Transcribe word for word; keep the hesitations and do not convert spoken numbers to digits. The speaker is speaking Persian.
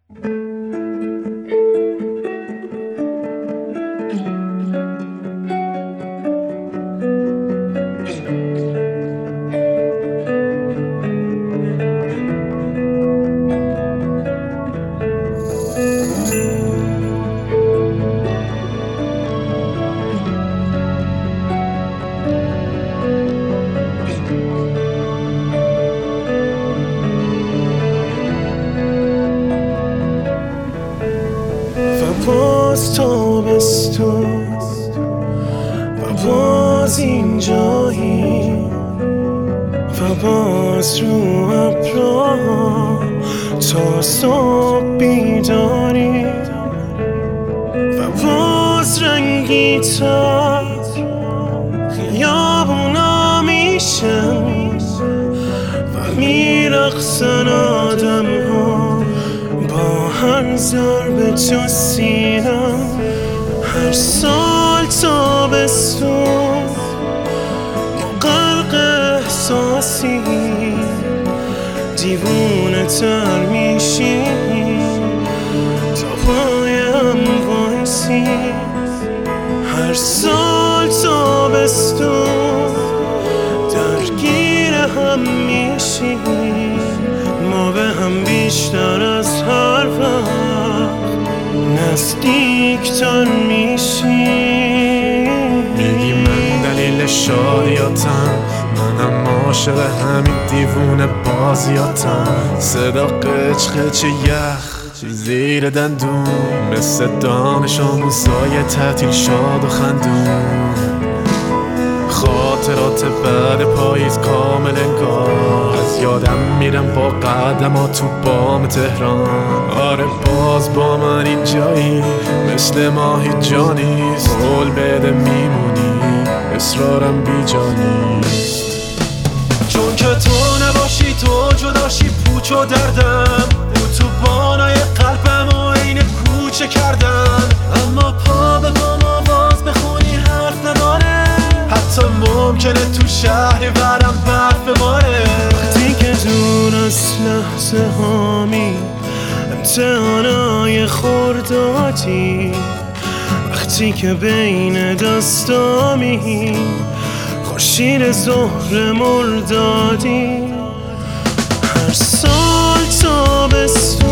باز تابستون و باز اینجایی و باز رو ابرها تا صبح بیداری و باز رنگی تا خیابونا میشن و میرقصن آدم ها با هر ضرب تو سینم. هر سال تابستون غرق احساسی دیوونه تر میشی تا پایم وایسی. هر سال تابستون درگیر هم میشی ما به هم بیشتر از هر وقت نزدیکتر میشی. میگی من دلیل شادیاتم، منم عاشق همین دیوونه بازیاتم. صدا قچ قچ یخ زیر دندون مثل دانش آموزای تعطیل شاد و خندون. خاطرات بعد پاییز کامل انگار از یادم میرم با قدمات تو بام تهران. آره باز با من اینجایی مثل ما هیچ جا نیست. قول بده میمونی اصرارم بی جا نیست. چون که تو نباشی تو جداشی پوچ و دردم اتوبانای قلبم و این کوچه کردن. اما پا به پام آواز بخونی حرف نداره، حتی ممکنه تو شهری برم برف بباره. وقتی که دور از لحظه هامی امتحانای خوردادی، وقتی که بین دستامی خورشید ظهر مردادی. هر سال تابستون